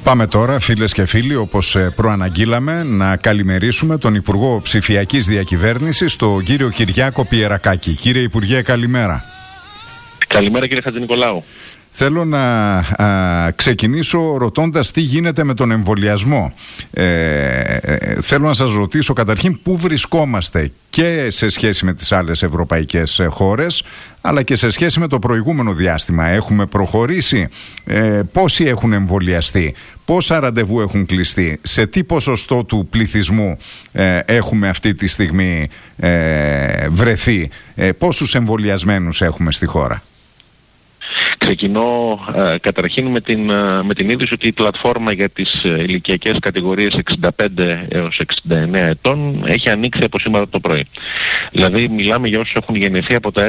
Πάμε τώρα, φίλες και φίλοι, όπως προαναγγείλαμε, να καλημερίσουμε τον Υπουργό Ψηφιακής Διακυβέρνησης, τον κύριο Κυριάκο Πιερακάκη. Κύριε Υπουργέ, καλημέρα. Καλημέρα, κύριε Χατζηνικολάου. Θέλω να ξεκινήσω ρωτώντας τι γίνεται με τον εμβολιασμό. Θέλω να σας ρωτήσω καταρχήν πού βρισκόμαστε και σε σχέση με τις άλλες ευρωπαϊκές χώρες, αλλά και σε σχέση με το προηγούμενο διάστημα. Έχουμε προχωρήσει, πόσοι έχουν εμβολιαστεί, πόσα ραντεβού έχουν κλειστεί, σε τι ποσοστό του πληθυσμού έχουμε αυτή τη στιγμή βρεθεί, πόσους εμβολιασμένους έχουμε στη χώρα. Ξεκινώ καταρχήν με την είδηση ότι η πλατφόρμα για τις ηλικιακές κατηγορίες 65 έως 69 ετών έχει ανοίξει από σήμερα το πρωί. Δηλαδή μιλάμε για όσους έχουν γεννηθεί από το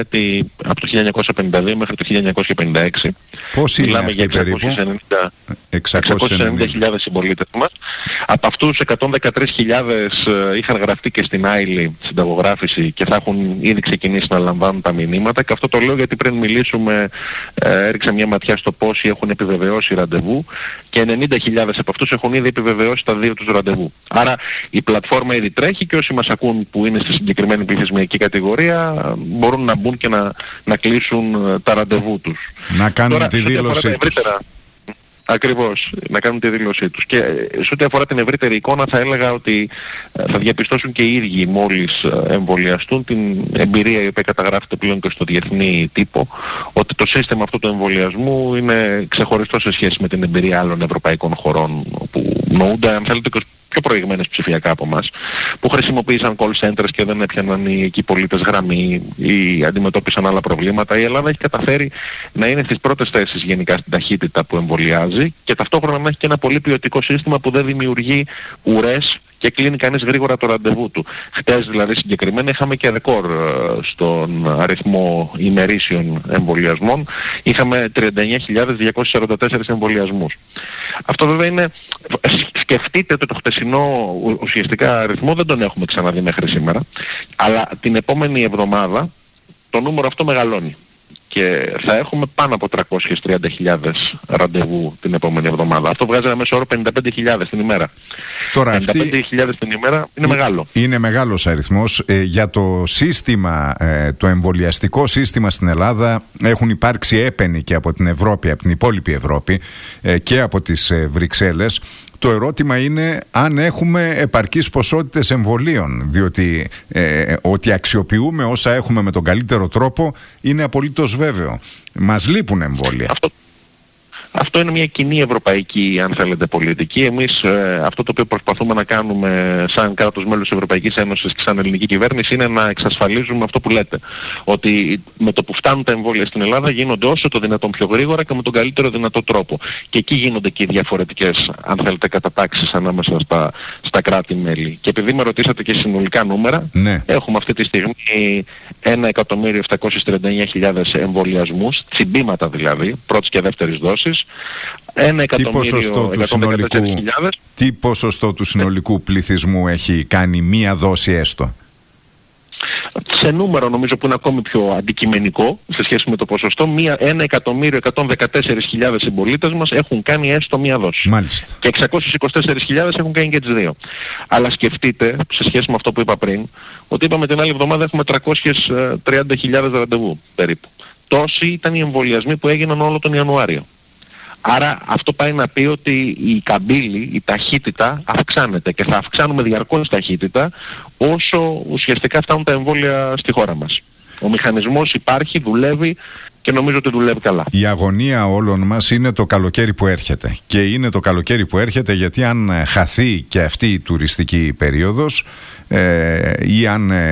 1952 μέχρι το 1956. Πόσοι μιλάμε είναι αυτοί για 690.000 συμπολίτες μας. Από αυτούς 113.000 είχαν γραφτεί και στην Άιλη συνταγογράφηση και θα έχουν ήδη ξεκινήσει να λαμβάνουν τα μηνύματα, και αυτό το λέω γιατί πριν μιλήσουμε έριξα μια ματιά στο πόσοι έχουν επιβεβαιώσει ραντεβού και 90.000 από αυτούς έχουν ήδη επιβεβαιώσει τα 2 τους ραντεβού. Άρα η πλατφόρμα ήδη τρέχει και όσοι μας ακούν που είναι στη συγκεκριμένη πληθυσμιακή κατηγορία μπορούν να μπουν και να κλείσουν τα ραντεβού τους. Να κάνουν τη δήλωσή τους. Ακριβώς, να κάνουν τη δήλωσή τους. Και σε ό,τι αφορά την ευρύτερη εικόνα θα έλεγα ότι θα διαπιστώσουν και οι ίδιοι μόλις εμβολιαστούν την εμπειρία η οποία καταγράφεται πλέον και στο διεθνή τύπο, ότι το σύστημα αυτού του εμβολιασμού είναι ξεχωριστό σε σχέση με την εμπειρία άλλων ευρωπαϊκών χωρών που νοούνται, αν θέλετε, πιο προηγμένες ψηφιακά από εμάς, που χρησιμοποίησαν call centers και δεν έπιαναν οι εκεί πολίτες γραμμή ή αντιμετώπισαν άλλα προβλήματα. Η Ελλάδα έχει καταφέρει να είναι στις πρώτες θέσεις γενικά στην ταχύτητα που εμβολιάζει και ταυτόχρονα να έχει και ένα πολύ ποιοτικό σύστημα που δεν δημιουργεί ουρές και κλείνει κανείς γρήγορα το ραντεβού του. Χτες δηλαδή συγκεκριμένα είχαμε και ρεκόρ στον αριθμό ημερήσιων εμβολιασμών. Είχαμε 39.244 εμβολιασμούς. Αυτό βέβαια είναι, σκεφτείτε ότι το χτεσινό ουσιαστικά αριθμό δεν τον έχουμε ξαναδεί μέχρι σήμερα, αλλά την επόμενη εβδομάδα το νούμερο αυτό μεγαλώνει. Και θα έχουμε πάνω από 330.000 ραντεβού την επόμενη εβδομάδα. Αυτό βγάζει ένα μέσο όρο 55.000 την ημέρα. Τώρα 55.000 την ημέρα είναι μεγάλο. Είναι μεγάλος αριθμός. Για το σύστημα, το εμβολιαστικό σύστημα στην Ελλάδα έχουν υπάρξει έπαινοι και από την Ευρώπη, από την υπόλοιπη Ευρώπη και από τις Βρυξέλλες. Το ερώτημα είναι αν έχουμε επαρκείς ποσότητες εμβολίων, διότι ότι αξιοποιούμε όσα έχουμε με τον καλύτερο τρόπο είναι απολύτως βέβαιο. Μας λείπουν εμβόλια. Αυτό είναι μια κοινή ευρωπαϊκή, αν θέλετε, πολιτική. Εμείς αυτό το οποίο προσπαθούμε να κάνουμε σαν κράτος μέλος της Ευρωπαϊκής Ένωσης και σαν ελληνική κυβέρνηση είναι να εξασφαλίζουμε αυτό που λέτε. ότι με το που φτάνουν τα εμβόλια στην Ελλάδα γίνονται όσο το δυνατόν πιο γρήγορα και με τον καλύτερο δυνατό τρόπο. Και εκεί γίνονται και οι διαφορετικές, αν θέλετε, κατατάξεις ανάμεσα στα κράτη-μέλη. Και επειδή με ρωτήσατε και συνολικά νούμερα, ναι, έχουμε αυτή τη στιγμή 1.739.000 εμβολιασμούς, τσιμπήματα δηλαδή, πρώτης και δεύτερης δόσης. Τι ποσοστό του συνολικού πληθυσμού έχει κάνει μία δόση έστω? Σε νούμερο νομίζω που είναι ακόμη πιο αντικειμενικό σε σχέση με το ποσοστό, 1.114.000 συμπολίτες μας έχουν κάνει έστω μία δόση. Μάλιστα. Και 624.000 έχουν κάνει και τις δύο. Αλλά σκεφτείτε, σε σχέση με αυτό που είπα πριν, ότι είπαμε την άλλη εβδομάδα έχουμε 330.000 ραντεβού περίπου. Τόσοι ήταν οι εμβολιασμοί που έγιναν όλο τον Ιανουάριο. Άρα αυτό πάει να πει ότι η καμπύλη, η ταχύτητα αυξάνεται και θα αυξάνουμε διαρκώς ταχύτητα όσο ουσιαστικά φτάνουν τα εμβόλια στη χώρα μας. Ο μηχανισμός υπάρχει, δουλεύει και νομίζω ότι δουλεύει καλά. Η αγωνία όλων μας είναι το καλοκαίρι που έρχεται. Και είναι το καλοκαίρι που έρχεται γιατί αν χαθεί και αυτή η τουριστική περίοδος ή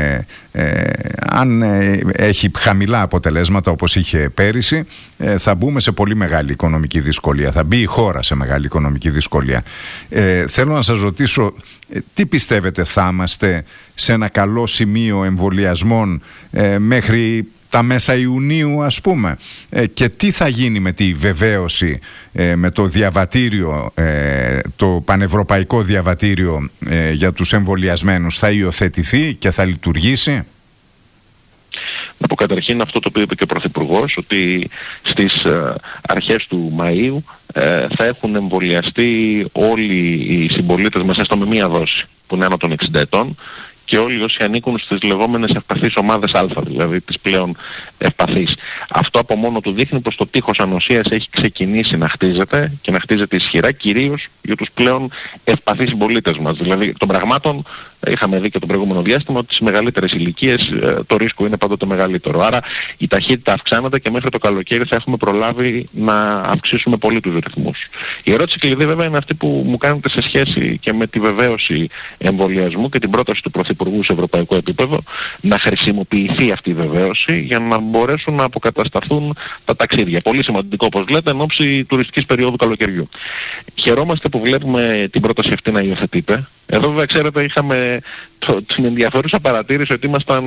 αν έχει χαμηλά αποτελέσματα όπως είχε πέρυσι, θα μπούμε σε πολύ μεγάλη οικονομική δυσκολία. Θα μπει η χώρα σε μεγάλη οικονομική δυσκολία. Θέλω να σας ρωτήσω, τι πιστεύετε, θα είμαστε σε ένα καλό σημείο εμβολιασμών μέχρι τα μέσα Ιουνίου ας πούμε, και τι θα γίνει με τη βεβαίωση, με το διαβατήριο, το πανευρωπαϊκό διαβατήριο για τους εμβολιασμένους? Θα υιοθετηθεί και θα λειτουργήσει? Να πω καταρχήν αυτό το οποίο είπε και ο Πρωθυπουργός, ότι στις αρχές του Μαΐου θα έχουν εμβολιαστεί όλοι οι συμπολίτες μας έστω με μία δόση, που είναι άνω των 60 ετών, και όλοι όσοι ανήκουν στις λεγόμενες ευπαθείς ομάδες Α, δηλαδή τις πλέον ευπαθείς. Αυτό από μόνο του δείχνει πως το τείχος ανοσίας έχει ξεκινήσει να χτίζεται και να χτίζεται ισχυρά, κυρίως για τους πλέον ευπαθείς συμπολίτες μας. Δηλαδή, των πραγμάτων είχαμε δει και το προηγούμενο διάστημα ότι στις μεγαλύτερες ηλικίες το ρίσκο είναι πάντοτε μεγαλύτερο. Άρα η ταχύτητα αυξάνεται και μέχρι το καλοκαίρι θα έχουμε προλάβει να αυξήσουμε πολύ τους ρυθμούς. Η ερώτηση κλειδί βέβαια είναι αυτή που μου κάνετε σε σχέση και με τη βεβαίωση εμβολιασμού και την πρόταση του Πρωθυπουργού σε ευρωπαϊκό επίπεδο να χρησιμοποιηθεί αυτή η βεβαίωση για να μπορέσουν να αποκατασταθούν τα ταξίδια. Πολύ σημαντικό, όπως λέτε, εν ώψη τουριστικής περίοδου καλοκαιριού. Χαιρόμαστε που βλέπουμε την πρόταση αυτή να υιοθετείται. Εδώ βέβαια ξέρετε είχαμε την ενδιαφέρουσα παρατήρηση ότι ήμασταν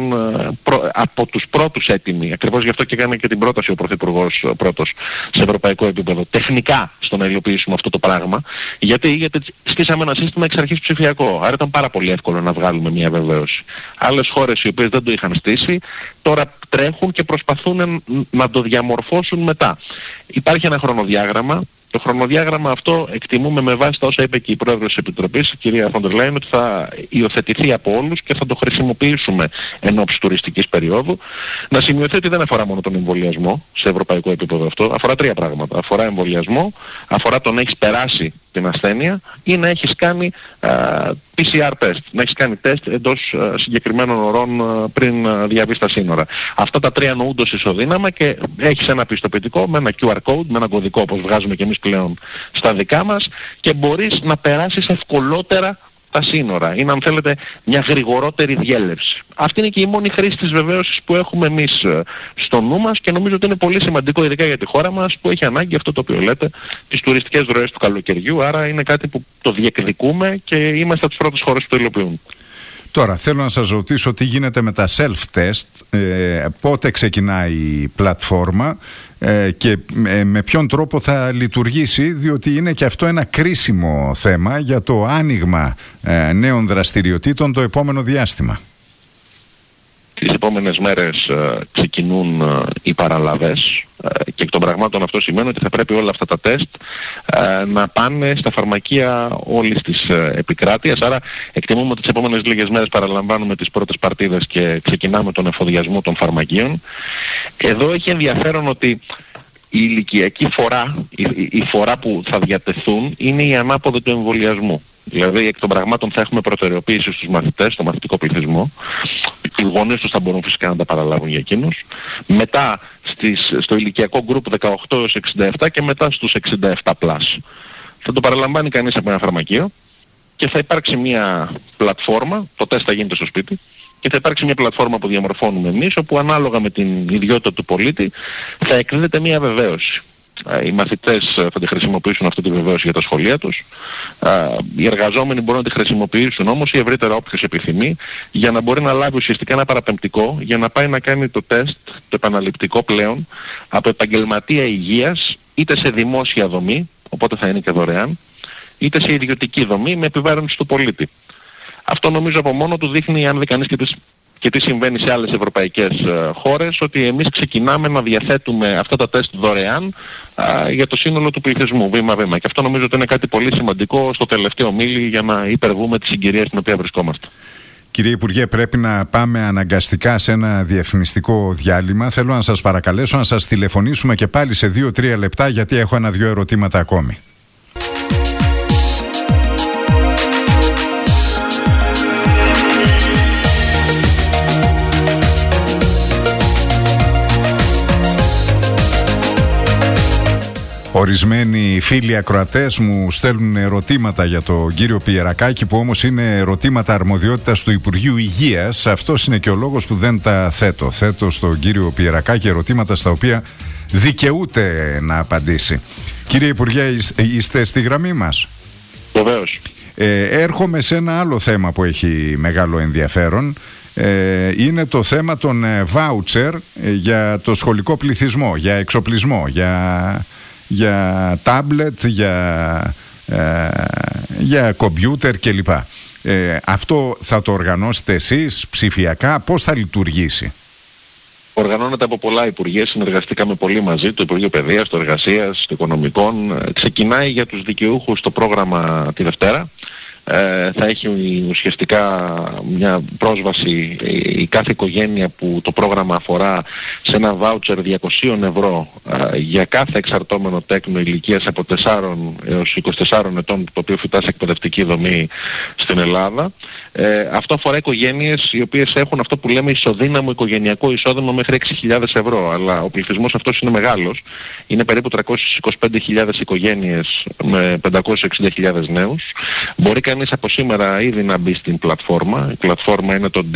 από τους πρώτους έτοιμοι, ακριβώς γι' αυτό και έκανε και την πρόταση ο Πρωθυπουργός πρώτος σε ευρωπαϊκό επίπεδο, τεχνικά στο να υλοποιήσουμε αυτό το πράγμα, γιατί στήσαμε ένα σύστημα εξ αρχής ψηφιακό, άρα ήταν πάρα πολύ εύκολο να βγάλουμε μια βεβαίωση. Άλλες χώρες οι οποίες δεν το είχαν στήσει τώρα τρέχουν και προσπαθούν να το διαμορφώσουν μετά. Υπάρχει ένα χρονοδιάγραμμα. Το χρονοδιάγραμμα αυτό εκτιμούμε με βάση τα όσα είπε και η Πρόεδρος της Επιτροπής, η κυρία Φοντερ Λάιεν, ότι θα υιοθετηθεί από όλους και θα το χρησιμοποιήσουμε εν ώψη τουριστικής περίοδου. Να σημειωθεί ότι δεν αφορά μόνο τον εμβολιασμό σε ευρωπαϊκό επίπεδο αυτό, αφορά τρία πράγματα. Αφορά εμβολιασμό, αφορά το να έχεις περάσει την ασθένεια ή να έχεις κάνει PCR test, να έχεις κάνει τεστ εντός συγκεκριμένων ωρών πριν διαβείς στα σύνορα. Αυτά τα τρία νοούντος ισοδύναμα και έχεις ένα πιστοποιητικό με ένα QR code, με ένα κωδικό όπως βγάζουμε και εμείς πλέον στα δικά μας και μπορείς να περάσεις ευκολότερα τα σύνορα. Είναι αν θέλετε μια γρηγορότερη διέλευση. Αυτή είναι και η μόνη χρήση της βεβαίωσης που έχουμε εμείς στο νου μας και νομίζω ότι είναι πολύ σημαντικό ειδικά για τη χώρα μας που έχει ανάγκη αυτό το οποίο λέτε, τις τουριστικές ροές του καλοκαιριού, άρα είναι κάτι που το διεκδικούμε και είμαστε από τις πρώτες χώρες που το υλοποιούν. Τώρα θέλω να σας ρωτήσω τι γίνεται με τα self-test, πότε ξεκινάει η πλατφόρμα και με ποιον τρόπο θα λειτουργήσει, διότι είναι και αυτό ένα κρίσιμο θέμα για το άνοιγμα νέων δραστηριοτήτων το επόμενο διάστημα. Τις επόμενες μέρες ξεκινούν οι παραλαβές και εκ των πραγμάτων αυτό σημαίνει ότι θα πρέπει όλα αυτά τα τεστ να πάνε στα φαρμακεία όλης της επικράτειας. Άρα εκτιμούμε ότι τις επόμενες λίγες μέρες παραλαμβάνουμε τις πρώτες παρτίδες και ξεκινάμε τον εφοδιασμό των φαρμακείων. Εδώ έχει ενδιαφέρον ότι η ηλικιακή φορά, η φορά που θα διατεθούν είναι η ανάποδη του εμβολιασμού. Δηλαδή εκ των πραγμάτων θα έχουμε προτεραιοποίηση στους μαθητές, στο μαθητικό πληθυσμό. Οι γονείς τους θα μπορούν φυσικά να τα παραλάβουν για εκείνους. Μετά στο ηλικιακό γκρουπ 18-67 και μετά στους 67+. Θα το παραλαμβάνει κανείς από ένα φαρμακείο και θα υπάρξει μια πλατφόρμα, το τεστ θα γίνεται στο σπίτι, και θα υπάρξει μια πλατφόρμα που διαμορφώνουμε εμείς, όπου ανάλογα με την ιδιότητα του πολίτη θα εκδίδεται μια βεβαίωση. Οι μαθητές θα τη χρησιμοποιήσουν αυτή τη βεβαίωση για τα σχολεία τους. Οι εργαζόμενοι μπορούν να τη χρησιμοποιήσουν όμως ή ευρύτερα όποιος επιθυμεί για να μπορεί να λάβει ουσιαστικά ένα παραπεμπτικό για να πάει να κάνει το τεστ, το επαναληπτικό πλέον, από επαγγελματία υγείας είτε σε δημόσια δομή, οπότε θα είναι και δωρεάν, είτε σε ιδιωτική δομή με επιβάρυνση του πολίτη. Αυτό νομίζω από μόνο του δείχνει, αν δει κανείς και τι συμβαίνει σε άλλες ευρωπαϊκές χώρες, ότι εμείς ξεκινάμε να διαθέτουμε αυτά τα τεστ δωρεάν για το σύνολο του πληθυσμού, βήμα-βήμα. Και αυτό νομίζω ότι είναι κάτι πολύ σημαντικό στο τελευταίο μίλι για να υπερβούμε τη συγκυρία στην οποία βρισκόμαστε. Κύριε Υπουργέ, πρέπει να πάμε αναγκαστικά σε ένα διαφημιστικό διάλειμμα. Θέλω να σας παρακαλέσω να σας τηλεφωνήσουμε και πάλι σε 2-3 λεπτά, γιατί έχω 1-2 ερωτήματα ακόμη. Ορισμένοι φίλοι ακροατές μου στέλνουν ερωτήματα για τον κύριο Πιερακάκη, που όμως είναι ερωτήματα αρμοδιότητας του Υπουργείου Υγείας. Αυτός είναι και ο λόγος που δεν τα θέτω. Θέτω στον κύριο Πιερακάκη ερωτήματα στα οποία δικαιούται να απαντήσει. Κύριε Υπουργέ, είστε στη γραμμή μας? Βεβαίως. Έρχομαι σε ένα άλλο θέμα που έχει μεγάλο ενδιαφέρον. Είναι το θέμα των βάουτσερ για το σχολικό πληθυσμό, για εξοπλισμό, για τάμπλετ, για κομπιούτερ κλπ. Αυτό θα το οργανώσετε εσείς ψηφιακά? Πώς θα λειτουργήσει? Οργανώνεται από πολλά υπουργεία, συνεργαστήκαμε πολύ μαζί, το Υπουργείο Παιδείας, το Εργασίας, το Οικονομικών. Ξεκινάει για τους δικαιούχους το πρόγραμμα τη Δευτέρα. Θα έχει ουσιαστικά μια πρόσβαση η κάθε οικογένεια που το πρόγραμμα αφορά σε ένα βάουτσερ 200 ευρώ για κάθε εξαρτώμενο τέκνο ηλικίας από 4 έως 24 ετών, το οποίο φοιτά σε εκπαιδευτική δομή στην Ελλάδα. Αυτό αφορά οικογένειες οι οποίες έχουν αυτό που λέμε ισοδύναμο οικογενειακό εισόδημα μέχρι 6.000 ευρώ, αλλά ο πληθυσμός αυτός είναι μεγάλος. Είναι περίπου 325.000 οικογένειες με 560.000 νέους. Μπορεί κανείς από σήμερα ήδη να μπει στην πλατφόρμα. Η πλατφόρμα είναι το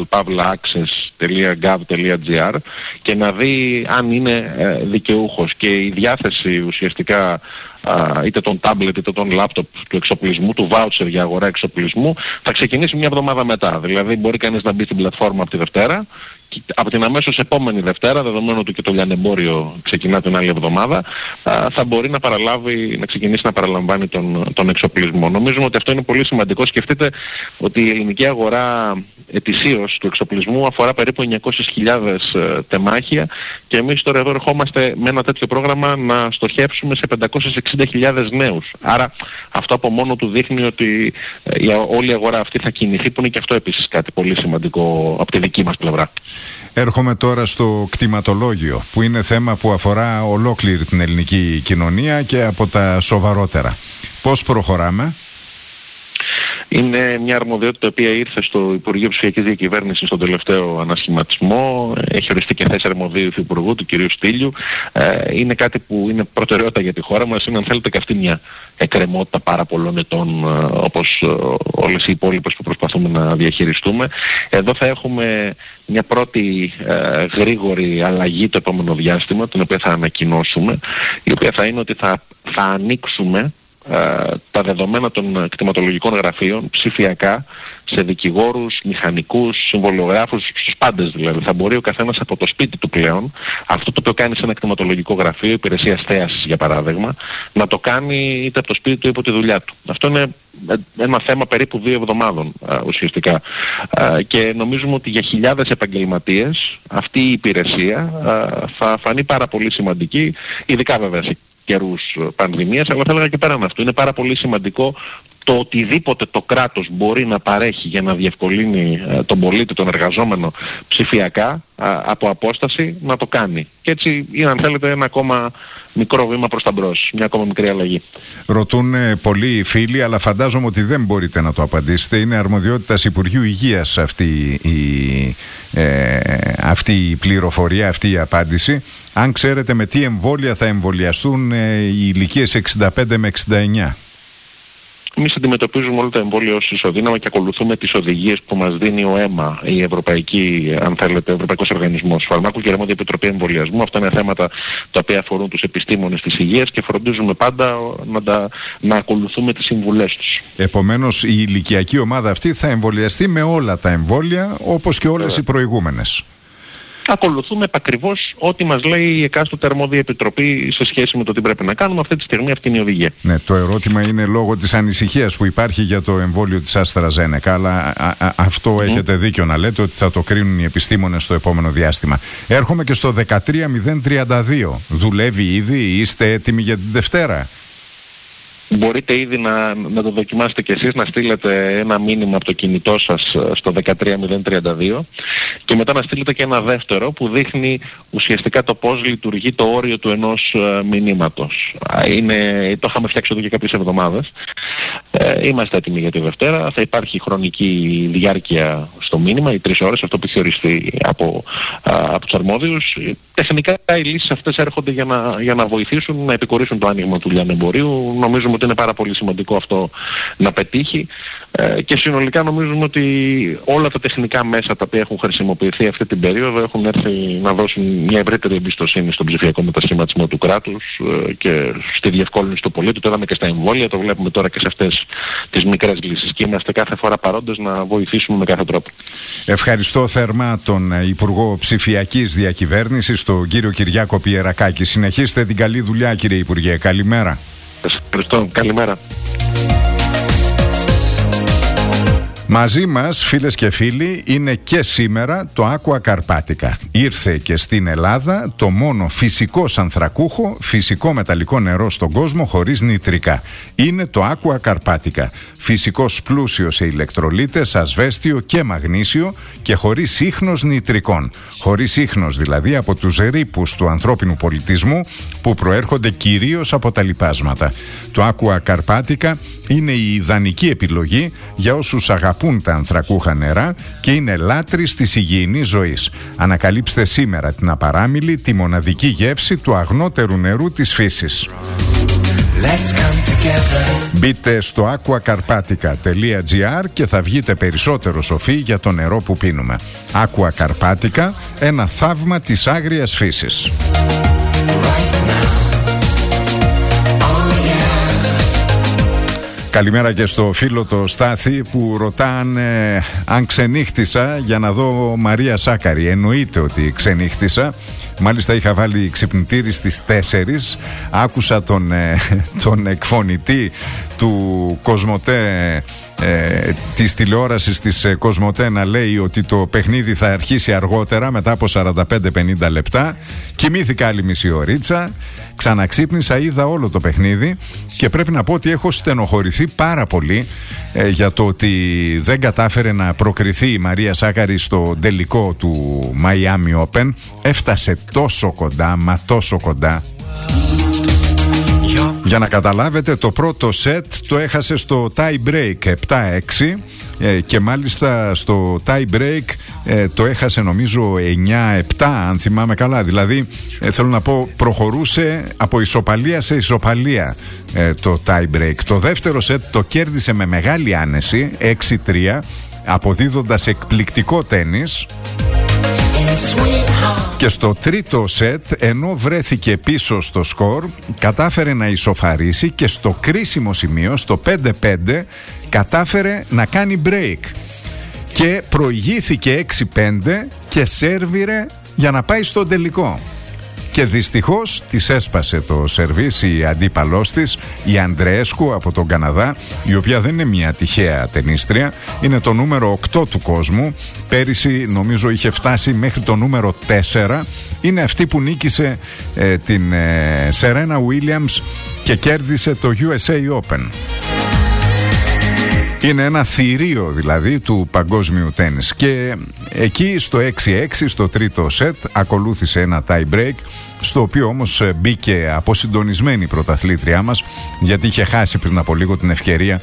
digitalpublicaccess.gov.gr και να δει αν είναι δικαιούχος, και η διάθεση ουσιαστικά είτε τον τάμπλετ είτε τον λάπτοπ του εξοπλισμού, του βάουτσερ για αγορά εξοπλισμού, θα ξεκινήσει μια εβδομάδα μετά. Δηλαδή μπορεί κανείς να μπει στην πλατφόρμα από τη Δευτέρα, από την αμέσως επόμενη Δευτέρα, δεδομένου ότι και το λιανεμπόριο ξεκινά την άλλη εβδομάδα, θα μπορεί να ξεκινήσει να παραλαμβάνει τον εξοπλισμό. Νομίζουμε ότι αυτό είναι πολύ σημαντικό. Σκεφτείτε ότι η ελληνική αγορά ετησίως του εξοπλισμού αφορά περίπου 900.000 τεμάχια, και εμείς τώρα εδώ ερχόμαστε με ένα τέτοιο πρόγραμμα να στοχεύσουμε σε 560.000 νέους. Άρα αυτό από μόνο του δείχνει ότι όλη η αγορά αυτή θα κινηθεί, που είναι και αυτό επίσης κάτι πολύ σημαντικό από τη δική μας πλευρά. Έρχομαι τώρα στο κτηματολόγιο, που είναι θέμα που αφορά ολόκληρη την ελληνική κοινωνία και από τα σοβαρότερα. Πώς προχωράμε? Είναι μια αρμοδιότητα η οποία ήρθε στο Υπουργείο Ψηφιακής Διακυβέρνησης στον τελευταίο ανασχηματισμό. Έχει οριστεί και θέση αρμοδίου του Υπουργού, του κ. Στήλιου. Είναι κάτι που είναι προτεραιότητα για τη χώρα μας. Είναι, αν θέλετε, και αυτή μια εκκρεμότητα πάρα πολλών ετών, όπως όλες οι υπόλοιπες που προσπαθούμε να διαχειριστούμε. Εδώ θα έχουμε μια πρώτη γρήγορη αλλαγή το επόμενο διάστημα, την οποία θα ανακοινώσουμε, η οποία θα είναι ότι θα ανοίξουμε τα δεδομένα των κτηματολογικών γραφείων ψηφιακά σε δικηγόρους, μηχανικούς, συμβολιογράφους, στους πάντες δηλαδή. Θα μπορεί ο καθένας από το σπίτι του πλέον, αυτό το οποίο κάνει σε ένα κτηματολογικό γραφείο, υπηρεσίας θέασης για παράδειγμα, να το κάνει είτε από το σπίτι του είτε από τη δουλειά του. Αυτό είναι ένα θέμα περίπου 2 εβδομάδων ουσιαστικά, και νομίζουμε ότι για χιλιάδες επαγγελματίες αυτή η υπηρεσία θα φανεί πάρα πολύ σημαντική, ειδικά βέβαια σε καιρούς πανδημίας, αλλά θα έλεγα και πέραν αυτού. Είναι πάρα πολύ σημαντικό το οτιδήποτε το κράτος μπορεί να παρέχει για να διευκολύνει τον πολίτη, τον εργαζόμενο ψηφιακά από απόσταση, να το κάνει. Και έτσι είναι, αν θέλετε, ένα ακόμα μικρό βήμα προς τα μπρος, μια ακόμα μικρή αλλαγή. Ρωτούν πολλοί φίλοι, αλλά φαντάζομαι ότι δεν μπορείτε να το απαντήσετε. Είναι αρμοδιότητας Υπουργείου Υγείας αυτή η πληροφορία, αυτή η απάντηση. Αν ξέρετε με τι εμβόλια θα εμβολιαστούν οι ηλικίες 65 με 69. Εμείς αντιμετωπίζουμε όλο το εμβόλιο ως ισοδύναμα και ακολουθούμε τις οδηγίες που μας δίνει ο ΕΜΑ, η Ευρωπαϊκή, αν θέλετε, ο Ευρωπαϊκός Οργανισμός Φαρμάκου και Αρμόδια Επιτροπή Εμβολιασμού. Αυτά είναι θέματα τα οποία αφορούν τους επιστήμονες της υγείας και φροντίζουμε πάντα να ακολουθούμε τις συμβουλές τους. Επομένως, η ηλικιακή ομάδα αυτή θα εμβολιαστεί με όλα τα εμβόλια, όπως και όλες οι προηγούμενες. Ακολουθούμε επακριβώς ό,τι μας λέει η εκάστοτε αρμόδια επιτροπή σε σχέση με το τι πρέπει να κάνουμε. Αυτή τη στιγμή αυτή είναι η οδηγία. Ναι, το ερώτημα είναι λόγω της ανησυχίας που υπάρχει για το εμβόλιο της AstraZeneca, αλλά αυτό έχετε δίκιο να λέτε, ότι θα το κρίνουν οι επιστήμονες στο επόμενο διάστημα. Έρχομαι και στο 13032. Δουλεύει ήδη, είστε έτοιμοι για την Δευτέρα? Μπορείτε ήδη να το δοκιμάσετε κι εσείς, να στείλετε ένα μήνυμα από το κινητό σας στο 13032 και μετά να στείλετε και ένα δεύτερο που δείχνει ουσιαστικά το πώς λειτουργεί το όριο του ενός μηνύματος. Το είχαμε φτιάξει εδώ και κάποιες εβδομάδες. Είμαστε έτοιμοι για τη Δευτέρα. Θα υπάρχει χρονική διάρκεια στο μήνυμα, οι 3 ώρες, αυτό που έχει οριστεί από τους αρμόδιους. Τεχνικά οι λύσεις αυτές έρχονται για να βοηθήσουν να επικορίσουν το άνοιγμα του λιανεμπορίου. Νομίζουμε ότι είναι πάρα πολύ σημαντικό αυτό να πετύχει, και συνολικά νομίζουμε ότι όλα τα τεχνικά μέσα τα οποία έχουν χρησιμοποιηθεί αυτή την περίοδο έχουν έρθει να δώσουν μια ευρύτερη εμπιστοσύνη στον ψηφιακό μετασχηματισμό του κράτους και στη διευκόλυνση του πολίτη. Το είδαμε και στα εμβόλια, το βλέπουμε τώρα και σε αυτές τις μικρές λύσεις και είμαστε κάθε φορά παρόντες να βοηθήσουμε με κάθε τρόπο. Ευχαριστώ θερμά τον Υπουργό Ψηφιακής Διακυβέρνησης, τον κύριο Κυριάκο Πιερακάκη. Συνεχίστε την καλή δουλειά, κύριε Υπουργέ. Καλημέρα. Ευχαριστώ. Καλημέρα. Μαζί μας, φίλες και φίλοι, είναι και σήμερα το Aqua Carpatica. Ήρθε και στην Ελλάδα το μόνο φυσικό ανθρακούχο, φυσικό μεταλλικό νερό στον κόσμο χωρίς νητρικά. Είναι το Aqua Carpatica. Φυσικός πλούσιος σε ηλεκτρολίτες, ασβέστιο και μαγνήσιο και χωρίς ίχνος νητρικών. Χωρίς ίχνος δηλαδή από τους ρήπους του ανθρώπινου πολιτισμού που προέρχονται κυρίως από τα λιπάσματα. Το Aqua Carpatica είναι η ιδανική επιλογή για όσους αγαπούν τα ανθρακούχα νερά και είναι λάτρεις της υγιεινής ζωής. Ανακαλύψτε σήμερα την απαράμιλη, τη μοναδική γεύση του αγνότερου νερού της φύσης. Μπείτε στο aquacarpatica.gr και θα βγείτε περισσότερο σοφοί για το νερό που πίνουμε. Aqua Carpatica, ένα θαύμα της άγριας φύσης. Καλημέρα και στο φίλο το Στάθη που ρωτάν αν ξενύχτησα για να δω Μαρία Σάκαρη. Εννοείται ότι ξενύχτησα. Μάλιστα είχα βάλει ξυπνητήρι στις 4. Άκουσα τον εκφωνητή του Κοσμοτέ, της τηλεόρασης της Κοσμοτέ να λέει ότι το παιχνίδι θα αρχίσει αργότερα μετά από 45-50 λεπτά. Κοιμήθηκα άλλη μισή ωρίτσα, ξαναξύπνησα, είδα όλο το παιχνίδι και πρέπει να πω ότι έχω στενοχωρηθεί πάρα πολύ για το ότι δεν κατάφερε να προκριθεί η Μαρία Σάκαρη στο τελικό του Miami Open. Έφτασε τόσο κοντά, μα τόσο κοντά. Για να καταλάβετε, το πρώτο σετ το έχασε στο tie break 7-6 και μάλιστα στο tie break το έχασε νομίζω 9-7 αν θυμάμαι καλά. Δηλαδή θέλω να πω προχωρούσε από ισοπαλία σε ισοπαλία το tie break. Το δεύτερο σετ το κέρδισε με μεγάλη άνεση 6-3 αποδίδοντας εκπληκτικό τένις. Και στο τρίτο σετ, ενώ βρέθηκε πίσω στο σκορ, κατάφερε να ισοφαρίσει και στο κρίσιμο σημείο, στο 5-5, κατάφερε να κάνει break. Και προηγήθηκε 6-5 και σέρβιρε για να πάει στο τελικό. Και δυστυχώς της έσπασε το σερβίς η αντίπαλός της, η Αντρέσκου από τον Καναδά, η οποία δεν είναι μια τυχαία τενίστρια, είναι το νούμερο 8 του κόσμου. Πέρυσι νομίζω είχε φτάσει μέχρι το νούμερο 4. Είναι αυτή που νίκησε την Σερένα Williams και κέρδισε το USA Open. Είναι ένα θηρίο δηλαδή του παγκόσμιου τένις. Και εκεί στο 6-6 στο τρίτο σετ ακολούθησε ένα tie break, στο οποίο όμως μπήκε αποσυντονισμένη η πρωταθλήτριά μας, γιατί είχε χάσει πριν από λίγο την ευκαιρία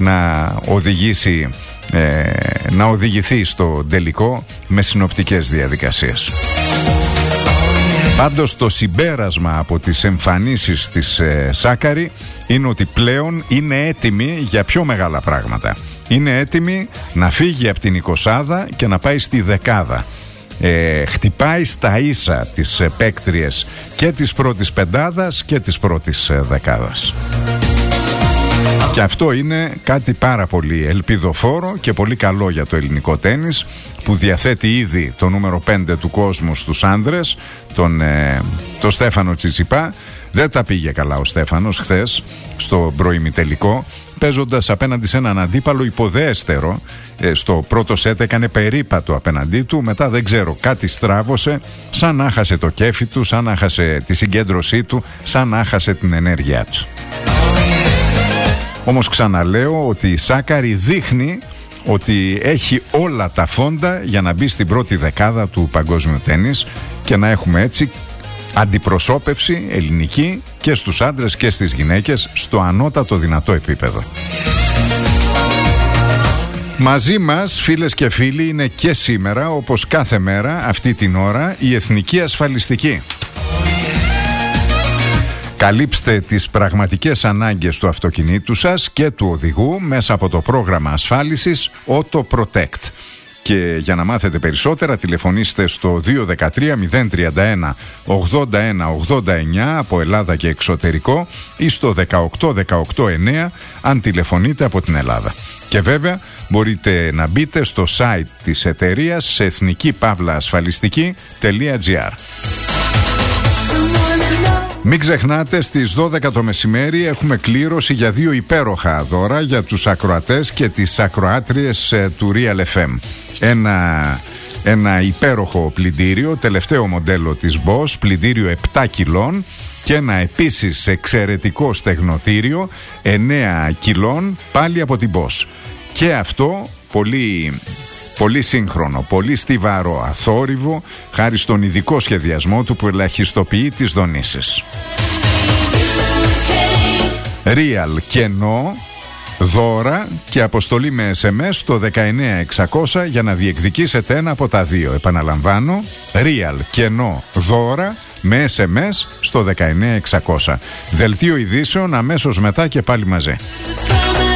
να οδηγηθεί στο τελικό με συνοπτικές διαδικασίες. Πάντως το συμπέρασμα από τις εμφανίσεις της Σάκαρη είναι ότι πλέον είναι έτοιμη για πιο μεγάλα πράγματα. Είναι έτοιμη να φύγει από την 20 και να πάει στη 10. Χτυπάει στα ίσα τις παίκτριες και της πρώτης πεντάδας και της πρώτης δεκάδας. Και αυτό είναι κάτι πάρα πολύ ελπιδοφόρο και πολύ καλό για το ελληνικό τένις, που διαθέτει ήδη το νούμερο 5 του κόσμου στους άνδρες, τον Στέφανο Τσιτσιπά. Δεν τα πήγε καλά ο Στέφανος χθες στο προημιτελικό, παίζοντας απέναντι σε έναν αντίπαλο υποδέστερο. Στο πρώτο σετ έκανε περίπατο απέναντί του, μετά δεν ξέρω, κάτι στράβωσε, σαν να χάσε το κέφι του, σαν να χάσε τη συγκέντρωσή του, σαν να χάσε την ενέργειά του. Όμως ξαναλέω ότι η Σάκαρη δείχνει ότι έχει όλα τα φόντα για να μπει στην πρώτη δεκάδα του παγκόσμιου τένις και να έχουμε έτσι αντιπροσώπευση ελληνική και στους άντρες και στις γυναίκες στο ανώτατο δυνατό επίπεδο. Μαζί μας, φίλες και φίλοι, είναι και σήμερα, όπως κάθε μέρα αυτή την ώρα, η Εθνική Ασφαλιστική. Καλύψτε τις πραγματικές ανάγκες του αυτοκινήτου σας και του οδηγού μέσα από το πρόγραμμα ασφάλισης Auto Protect. Και για να μάθετε περισσότερα τηλεφωνήστε στο 213-031-81-89 από Ελλάδα και εξωτερικό ή στο 18189 αν τηλεφωνείτε από την Ελλάδα. Και βέβαια μπορείτε να μπείτε στο site της εταιρείας σε ethnikipavlaasfalistiki.gr. Μην ξεχνάτε, στις 12 το μεσημέρι έχουμε κλήρωση για 2 υπέροχα δώρα για τους ακροατές και τις ακροάτριες του Real FM. Ένα υπέροχο πλυντήριο, τελευταίο μοντέλο της Bosch, πλυντήριο 7 κιλών, και ένα επίσης εξαιρετικό στεγνοτήριο 9 κιλών, πάλι από την Bosch. Και αυτό πολύ σύγχρονο, πολύ στιβαρό, αθόρυβο, χάρη στον ειδικό σχεδιασμό του που ελαχιστοποιεί τις δονήσεις. Real κενό, δώρα και αποστολή με SMS στο 19600 για να διεκδικήσετε ένα από τα δύο. Επαναλαμβάνω, Real κενό, δώρα με SMS στο 19600. Δελτίο ειδήσεων αμέσως μετά και πάλι μαζί.